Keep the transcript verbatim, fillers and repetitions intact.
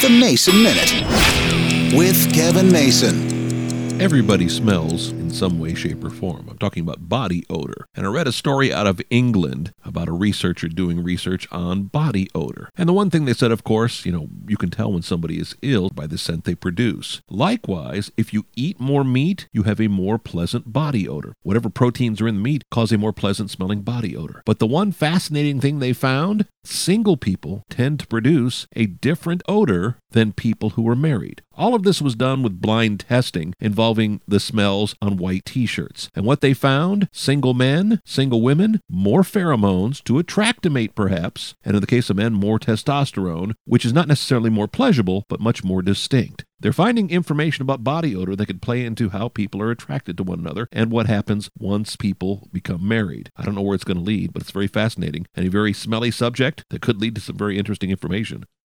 The Mason Minute with Kevin Mason. Everybody smells in some way, shape, or form. I'm talking about body odor. And I read a story out of England about a researcher doing research on body odor. And the one thing they said, of course, you know, you can tell when somebody is ill by the scent they produce. Likewise, if you eat more meat, you have a more pleasant body odor. Whatever proteins are in the meat cause a more pleasant smelling body odor. But the one fascinating thing they found, single people tend to produce a different odor than people who are married. All of this was done with blind testing involving the smells on white t-shirts. And what they found, single men, single women, more pheromones to attract a mate perhaps, and in the case of men, more testosterone, which is not necessarily more pleasurable, but much more distinct. They're finding information about body odor that could play into how people are attracted to one another and what happens once people become married. I don't know where it's going to lead, but it's very fascinating and a very smelly subject that could lead to some very interesting information.